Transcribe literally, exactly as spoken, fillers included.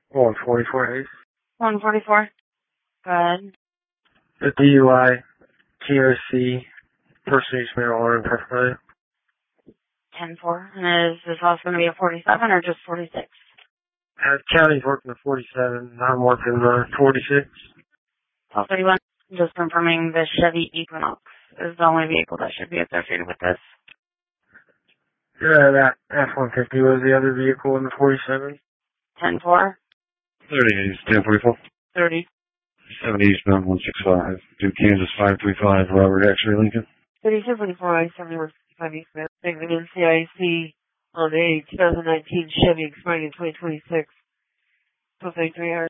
one forty-four Hayes. one forty-four. Go ahead. The D U I, T O C, person use marijuana impersonation. ten four. And is this also going to be a forty-seven or just forty-six? Uh, county's working the forty-seven. I'm working the forty-six. twelve thirty-one. Just confirming the Chevy Equinox is the only vehicle that should be associated with this. Yeah, that F one fifty was the other vehicle in the forty-seven. ten four. thirty Hayes, ten forty-four. thirty. seventy eastbound one sixty-five. Due Kansas five three five, Robert X-ray Lincoln. thirty-two forty-four I seventy-one fifty-five eastbound. Taking an N C I C on a twenty nineteen Chevy expiring in twenty twenty-six. twelve thirty-three hours.